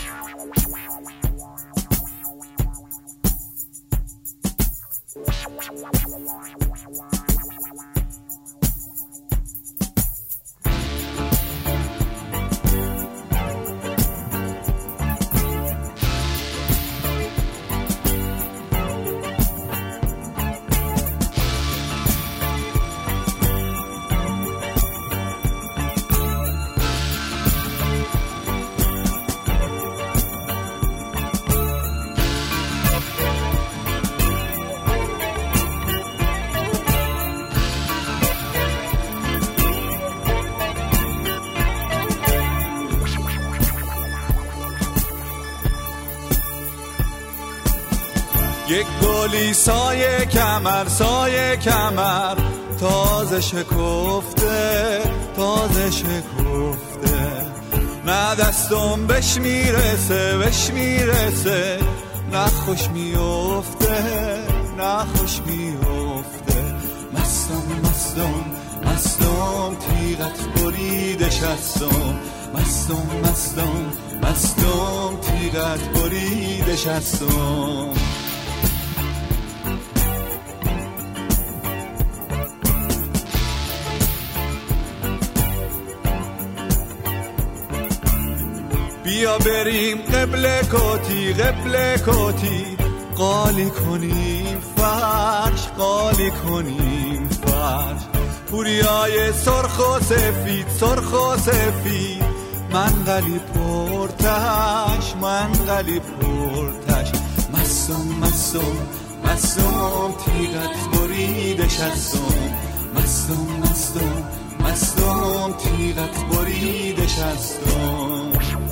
یک گلی سایه کمر سایه کمر تازه شکفته تازه شکفته، نه دستم بهش میرسه بهش میرسه، نه خوش میفته نه خوش میفته. مستم مستم مستم تیغت بریده شستم، مستم مستم مستم تیغت بریده شستم. بیا بریم قبله کتی قبله کتی، قالی کنیم فرش قالی کنیم فرش. پوریای سرخ و سفید سرخ و سفید، منقلی پرتش منقلی پرتش. مستم مستم مستم تیغت بریده شستم، مستم مستم مستم تیغت بریده شستم.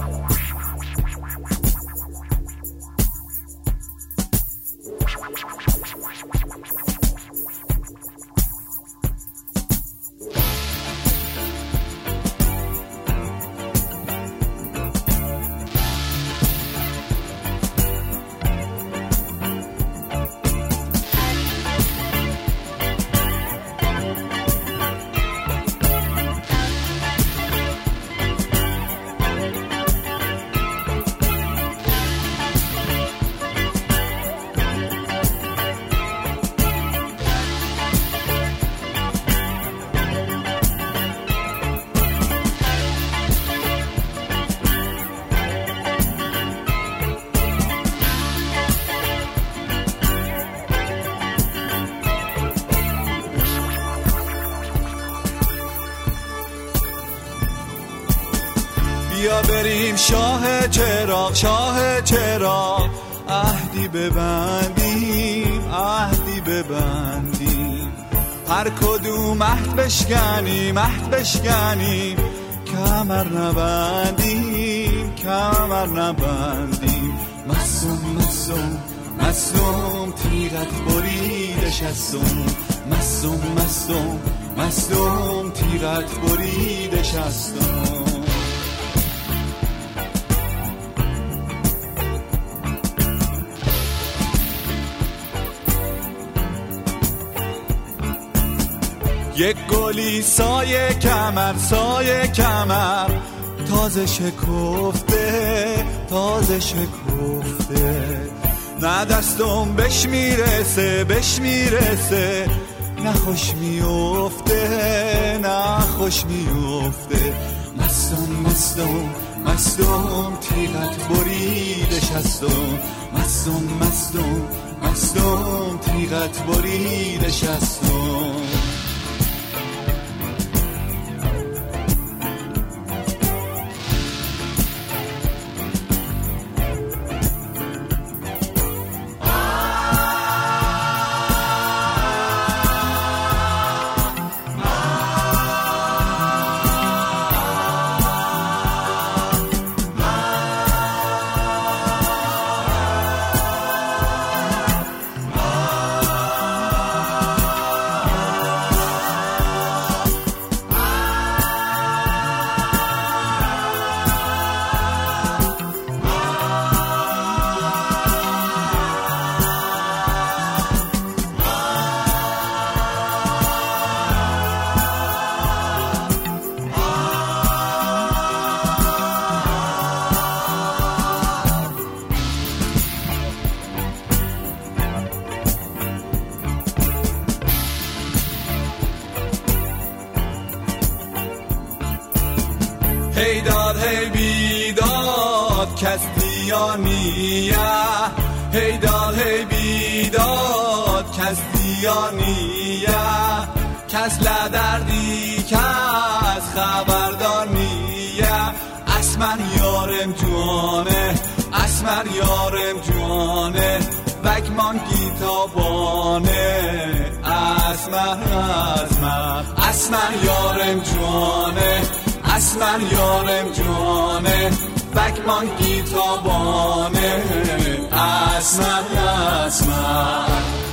بیا بریم شاه چراغ شاه چراغ، عهدی ببندیم عهدی ببندیم. هر کدوم عهد بشکنیم عهد بشکنیم، کمر نبندیم کمر نبندیم. مستم مستم مستم تیغت بریده شستم، مستم مستم مستم تیغت بریده شستم. یک گلی سایه کمر سایه کمر تازه شکفته تازه شکفته، نه دستم بهش میرسه بهش میرسه، نه خوش میفته نه خوش میفته. مستم مستم مستم تیغت بریده شستم، مستم مستم مستم تیغت بریده شستم. کستیانیه هی داد هی بیداد کستیانیه کس لدردی کس خبردار نیه اسمر یارم جوانه اسمر یارم جوانه بگمان گیتابانه اسمر اسمر اسمر یارم جوانه اسمر یارم جوانه بگمان گیتابانه اسمر اسمر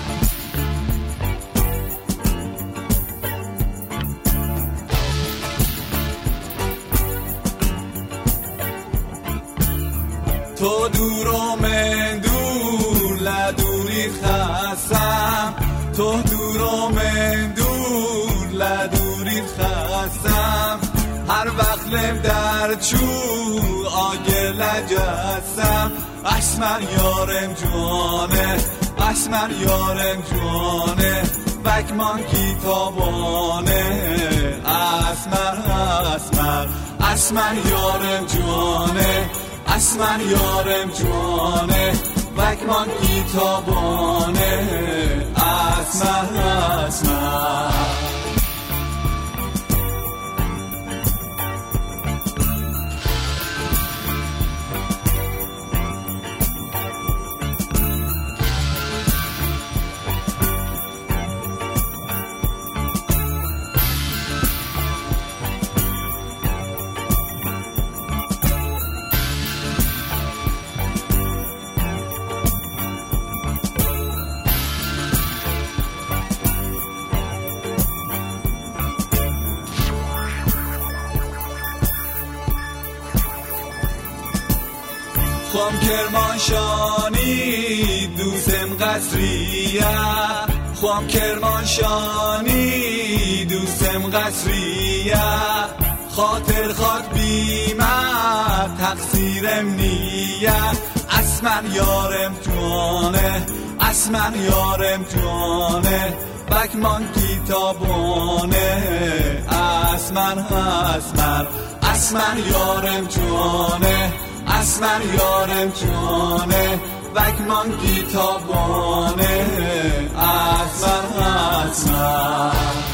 تو دور و من دور لدوری خستم تو دور و من دور لدوری خستم هر وقت لب در چو آگل جستم اسمر یارم جوانه اسمر یارم جوانه بگمان کتابانه اسمر اسمر اسمر یارم جوانه اسمر یارم جوانه بگمان کتابانه اسمر اسمر خوام کرمانشانی دوستم قصریه خوام کرمانشانی دوستم قصریه خاطر خاک بیمه تقصیرم نیه اسمر یارم جوانه اسمر یارم جوانه بگمان کتابانه اسمر اسمر اسمر یارم جوانه اسمر یارم جوانه بگمان کتابانه اسمر اسمر